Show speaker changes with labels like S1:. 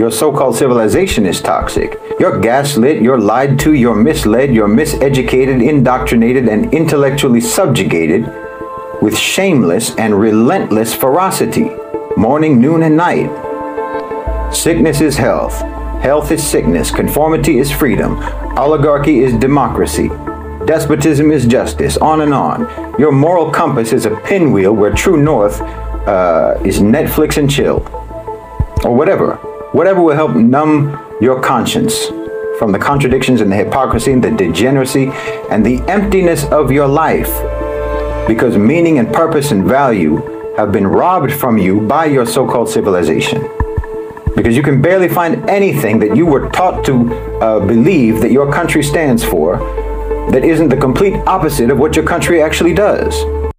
S1: Your so-called civilization is toxic. You're gaslit, you're lied to, you're misled, you're miseducated, indoctrinated, and intellectually subjugated with shameless and relentless ferocity, morning, noon, and night. Sickness is health. Health is sickness. Conformity is freedom. Oligarchy is democracy. Despotism is justice. On and on. Your moral compass is a pinwheel where true north is Netflix and chill. Or whatever. Whatever will help numb your conscience from the contradictions and the hypocrisy and the degeneracy and the emptiness of your life. Because meaning and purpose and value have been robbed from you by your so-called civilization. Because you can barely find anything that you were taught to believe that your country stands for that isn't the complete opposite of what your country actually does.